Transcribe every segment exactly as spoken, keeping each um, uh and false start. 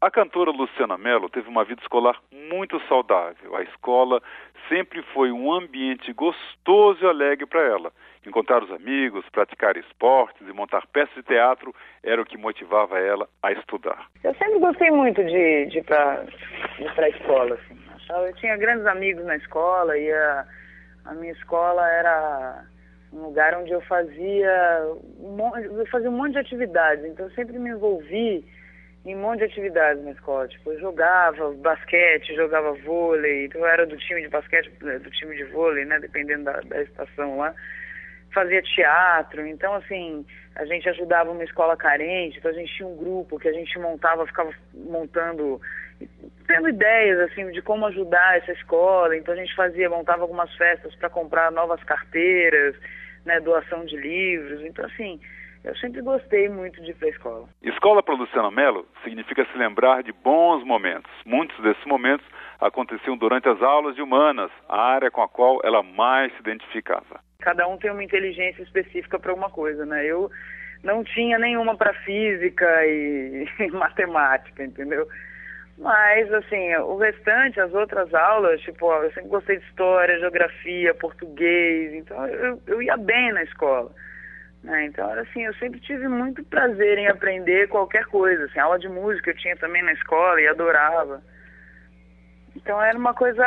A cantora Luciana Mello teve uma vida escolar muito saudável. A escola sempre foi um ambiente gostoso e alegre para ela. Encontrar os amigos, praticar esportes e montar peças de teatro era o que motivava ela a estudar. Eu sempre gostei muito de, de ir para a escola. Assim. Eu tinha grandes amigos na escola e a, a minha escola era um lugar onde eu fazia um, monte, eu fazia um monte de atividades. Então eu sempre me envolvi em um monte de atividades na escola, tipo, eu jogava basquete, jogava vôlei, então eu era do time de basquete, do time de vôlei, né, dependendo da, da estação lá, fazia teatro, então assim, a gente ajudava uma escola carente, então a gente tinha um grupo que a gente montava, ficava montando, tendo ideias, assim, de como ajudar essa escola, então a gente fazia, montava algumas festas para comprar novas carteiras, né, doação de livros, então assim, eu sempre gostei muito de ir para a escola. Escola para Luciana Mello significa se lembrar de bons momentos. Muitos desses momentos aconteciam durante as aulas de humanas, a área com a qual ela mais se identificava. Cada um tem uma inteligência específica para uma coisa, né? Eu não tinha nenhuma para física e matemática, entendeu? Mas, assim, o restante, as outras aulas, tipo, eu sempre gostei de história, geografia, português, então eu, eu ia bem na escola. Né? Então, assim, eu sempre tive muito prazer em aprender qualquer coisa. Assim, aula de música eu tinha também na escola e adorava. Então, era uma coisa...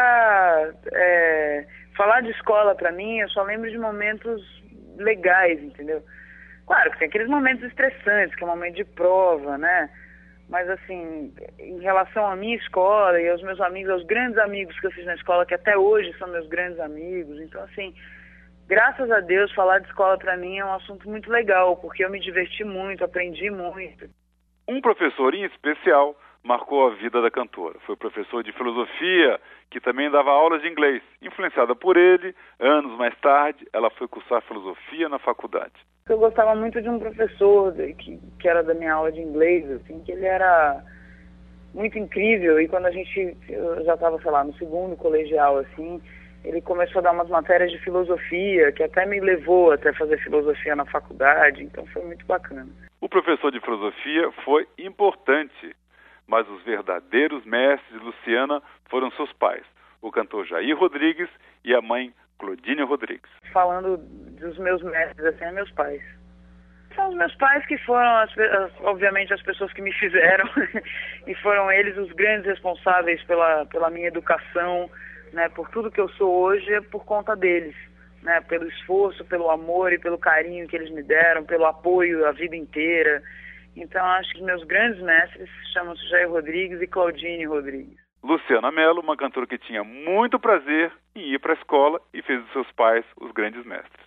É, falar de escola, para mim, eu só lembro de momentos legais, entendeu? Claro que tem aqueles momentos estressantes, que é um momento de prova, né? Mas, assim, em relação à minha escola e aos meus amigos, aos grandes amigos que eu fiz na escola, que até hoje são meus grandes amigos, então, assim... Graças a Deus, falar de escola para mim é um assunto muito legal, porque eu me diverti muito, aprendi muito. Um professor em especial marcou a vida da cantora. Foi o professor de filosofia, que também dava aulas de inglês. Influenciada por ele, anos mais tarde, ela foi cursar filosofia na faculdade. Eu gostava muito de um professor que, que era da minha aula de inglês, assim, que ele era muito incrível. E quando a gente, eu já estava, sei lá, no segundo colegial, assim... Ele começou a dar umas matérias de filosofia, que até me levou até fazer filosofia na faculdade, então foi muito bacana. O professor de filosofia foi importante, mas os verdadeiros mestres de Luciana foram seus pais, o cantor Jair Rodrigues e a mãe Claudine Rodrigues. Falando dos meus mestres, assim, é meus pais. São os meus pais que foram, as, as, obviamente, as pessoas que me fizeram, e foram eles os grandes responsáveis pela, pela minha educação, né, por tudo que eu sou hoje é por conta deles, né, pelo esforço, pelo amor e pelo carinho que eles me deram, pelo apoio a vida inteira. Então acho que meus grandes mestres chamam-se Jair Rodrigues e Claudine Rodrigues. Luciana Mello, uma cantora que tinha muito prazer em ir para a escola e fez dos seus pais os grandes mestres.